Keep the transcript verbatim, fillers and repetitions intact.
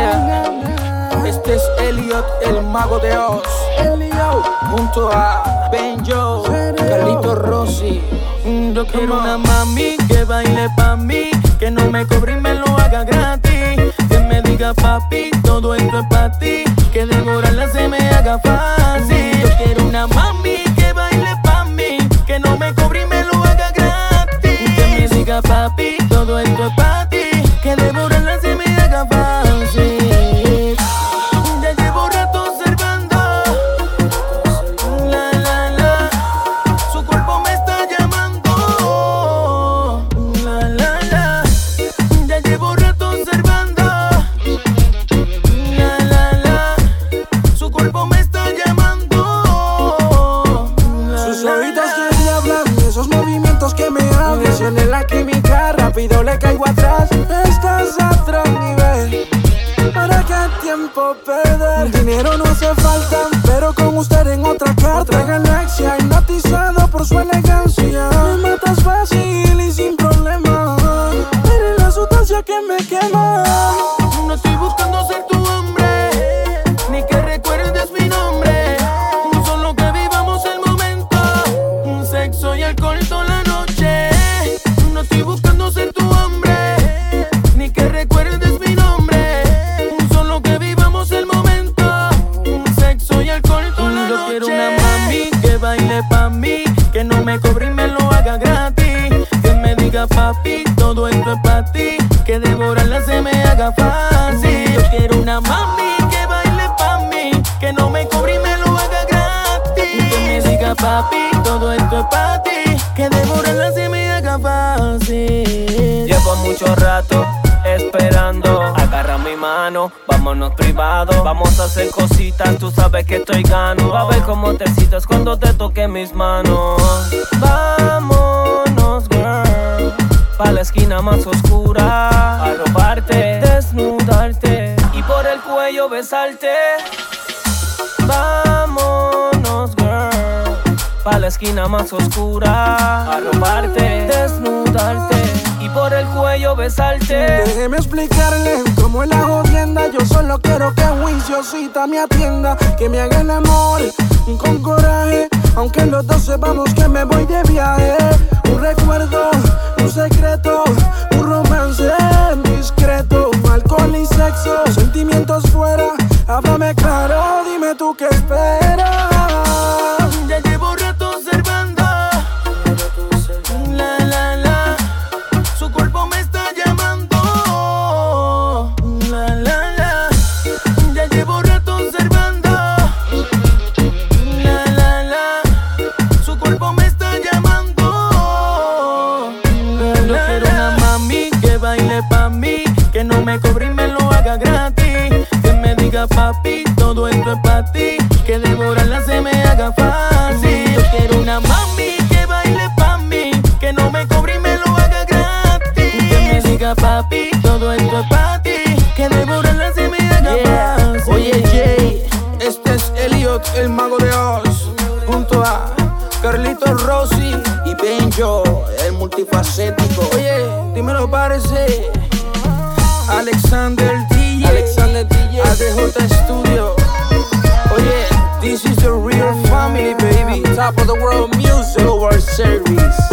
Yeah. Este es Elliot, el mago de Oz, junto a Benjo, Carlito Rossi. Yo quiero una mami que baile pa' mí, que no me cobre y me lo haga gratis. Que me diga papi, todo esto es pa' ti, que devorarla se me haga fácil. Yo quiero una mami que baile pa' mí, que no me cobre y me lo haga gratis. Que me diga papi, todo esto es pa' ti, que devorarla se me haga fácil. Ya llevo rato observando, la la la, su cuerpo me está llamando, la la la. Ya llevo rato observando, la la la, su cuerpo me está llamando, la, sus la, oídos la. que me hablan, esos movimientos que me hablan. Tiene la química, rápido le caigo atrás. Estás a otro nivel, ¿para qué tiempo perder? Dinero no hace falta, pero con usted en otra carta. Otra galaxia, hipnotizado por su elegancia. Me matas fácil y sin problema, eres la sustancia que me quema. No estoy buscando ser tu hombre, ni que recuerdes mi nombre. Solo que vivamos el momento, un sexo y alcohol toda la noche. No estoy buscando ser tu hombre, ni que recuerdes mi nombre. Solo que vivamos el momento, un sexo y alcohol toda la noche. Yo quiero una mami que baile pa' mí, que no me cobre y me lo haga gratis. Que me diga papi, todo esto es pa' ti, que devorarla se me haga fácil. Yo quiero una mami que baile pa' mí, que no me cobre y me lo haga gratis. Que me diga papi, todo esto es pa' ti, que devorarla se me haga fácil. Llevo mucho rato esperando, agarra mi mano, vámonos privado. Vamos a hacer cositas, tú sabes que estoy gano. Va a ver cómo te citas cuando te toque mis manos. Vámonos, girl, pa' la esquina más oscura, a robarte, desnudarte y por el cuello besarte. Vámonos, girl, pa' la esquina más oscura, a robarte, desnudarte y por el cuello besarte. Déjeme explicarle cómo es la jodienda. Yo solo quiero que juiciosita me atienda, que me haga el amor con coraje, aunque los dos sepamos que me voy de viaje. Un recuerdo, un secreto, un romance discreto, alcohol y sexo, sentimientos fuera. Háblame claro, dime tú qué esperas. Ya llevo rato observando, la la la, su cuerpo me está llamando, la la la. Ya llevo rato observando, la la la, su cuerpo me está llamando, la la la. Yo quiero una mami que baile pa' mí, que no me cobre y me lo haga gratis. Que me diga papi, todo esto es pa' ti, que devorarla se me haga fácil. Yo quiero una mami que baile pa' mí, que no me cobre y me lo haga gratis. Que me diga papi, todo esto es pa' ti, que devorarla se me haga yeah. fácil. Oye Jay, este es Elliot, el mago de Oz, junto a Carlito Rossi y Benjo, el multifacético. Oye, dímelo parece Alexander D J, Alexander D J, A D J Studio. Oye, this is the real family, baby. Top of the world music, World Series.